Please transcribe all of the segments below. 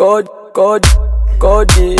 Cody.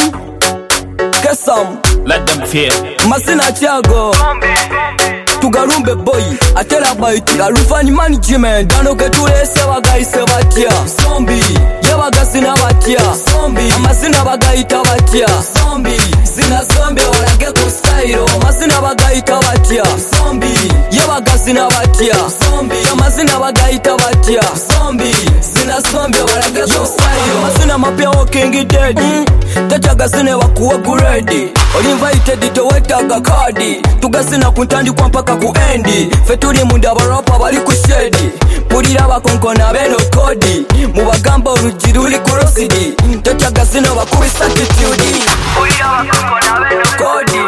Kesam. Let them fear. Masina Chiago. Tugarumbe boy. Atela baiti. Alufani management. Dano ketule sewa gai sewatia. Zombie. Yewa gasina watia. Zombie. Masina bagaita watia. Zombie. Sina zombie wala geko style. Masina bagaita watia. Zombie. Yewa gasina watia. Zombie. Masina bagaita watia. Zombie. Sina zombie wala geko style. Masina mapia walking dead. Tacha gasine wakuwa kuredi. Oli invited to wetaga kadi. Tugasina kuntandi kwa mpaka kuendi. Fetuli munda barapa bali kushedi. Pulira bakonkona beno kodi. Mubagamba urujiri uli kurosidi. Tacha gasine wakubi attitude. Pulira bakonkona beno kodi.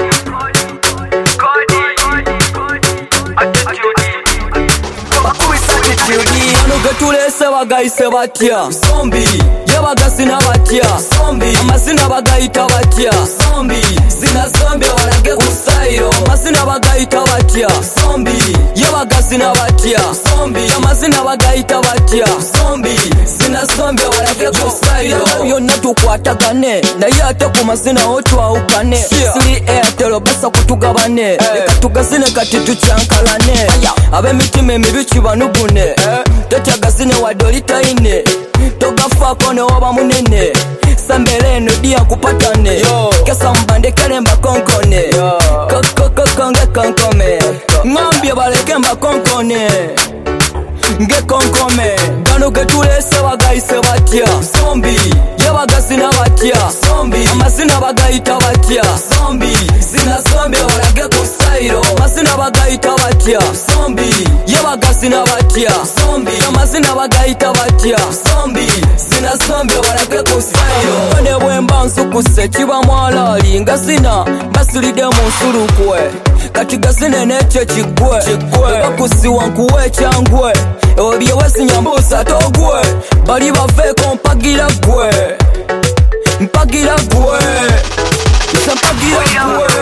Getule sewa gai sewatia. Zombie. Yewa gasina watia. Zombie. Masina bagaita watia. Zombie. Sina zombie wala geku style. Masina bagaita watia. Zombie. Yewa gasina watia. Zombie. Masina bagaita watia. Zombie. Sina zombie wala geku style. Yonna tukwatagane. Na yate kumasina otwa ukane. Siri airtelo basa kutugabane. Leka tugasine kati tuchankalane. Abe mitime mibichi banugune. Tacha gasine wadolita ine. Toga fako ne waba munene. Sambele no dia kupatane. Kesa mbande kalemba konkone. Konge konkome. Ngambia baleke mba konkone. Nge konkome. Gano getule sewa gai sewatia. Zombie. Yewa gasina watia. Zombie. Masina bagaita watia. Zombie. Sina zombie wala geko style. Masina bagaita watia. Zombie. Yewa gasina watia. Zombie. Masina bagaita watia. Zombie. Sina zombie wala geko style. Wane wemba nsukuse chiba mwalali. Ngasina basulide monsurukwe. Kati gasine neche chikwe. Eka kusiwa nkuwe changwe. Obye wesi nyambusa togwe. Bali bafeko mpagira gwe. Mpagira gwe. Isa mpagira gwe.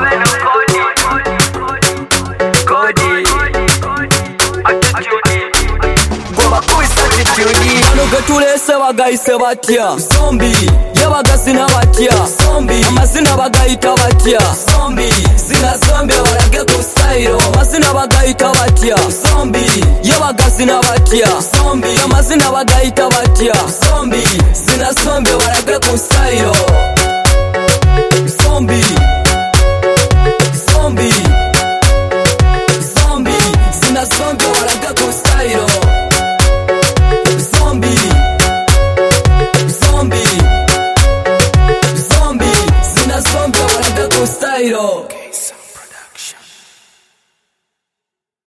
Getule sewa gai sewatia. Zombie. Yewa gasina watia. Zombie. Masina bagaita watia. Zombie. Sina zombie wala geko style. Masina bagaita watia. Zombie. Yewa gasina watia. Zombie. Masina bagaita watia. Zombie. Sina zombie wala geko style. Zombie. Zombie. Zombie. Sina zombie wala geko style. Zombie, sina zombie wala geko style.